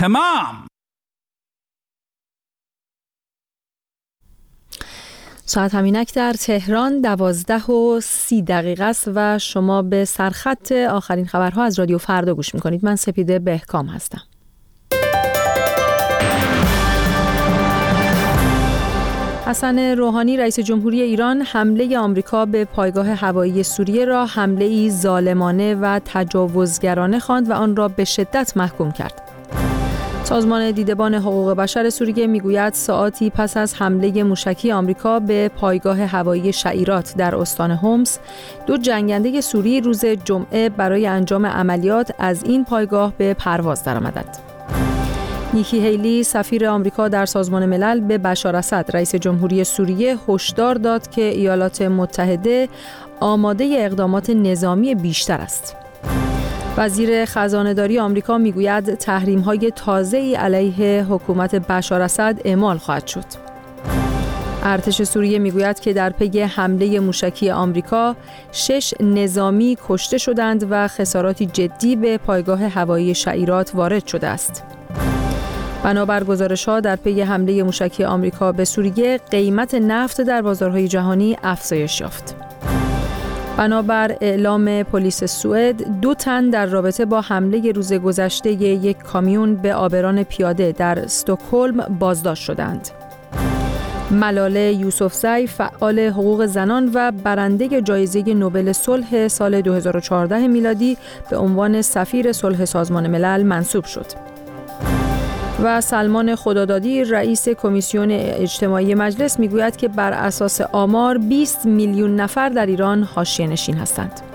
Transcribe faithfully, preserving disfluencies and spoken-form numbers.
تمام. ساعت همینک در تهران دوازده و سی دقیقه است و شما به سرخط آخرین خبرها از رادیو فردا گوش میکنید. من سپیده بهکام هستم. حسن روحانی رئیس جمهوری ایران حمله آمریکا به پایگاه هوایی سوریه را حمله‌ای ظالمانه و تجاوزگرانه خواند و آن را به شدت محکوم کرد. سازمان دیدبان حقوق بشر سوریه میگوید ساعاتی پس از حمله موشکی آمریکا به پایگاه هوایی شعیرات در استان هومس، دو جنگنده سوری روز جمعه برای انجام عملیات از این پایگاه به پرواز درآمدند. نیکی هیلی سفیر آمریکا در سازمان ملل به بشار اسد رئیس جمهوری سوریه هشدار داد که ایالات متحده آماده اقدامات نظامی بیشتر است. وزیر خزانه‌داری آمریکا میگوید تحریم‌های تازه‌ای علیه حکومت بشار اسد اعمال خواهد شد. ارتش سوریه میگوید که در پی حمله موشکی آمریکا شش نظامی کشته شدند و خساراتی جدی به پایگاه هوایی شعیرات وارد شده است. بنابر گزارش‌ها در پی حمله موشکی آمریکا به سوریه قیمت نفت در بازارهای جهانی افزایش یافت. بنابر اعلام پلیس سوئد، دو تن در رابطه با حمله روز گذشته یک کامیون به عابران پیاده در استکهلم بازداشت شدند. ملاله یوسفزئی فعال حقوق زنان و برنده جایزه نوبل صلح سال دو هزار و چهارده میلادی به عنوان سفیر صلح سازمان ملل منصوب شد. و سلمان خدادادی رئیس کمیسیون اجتماعی مجلس میگوید که بر اساس آمار بیست میلیون نفر در ایران حاشیه‌نشین هستند.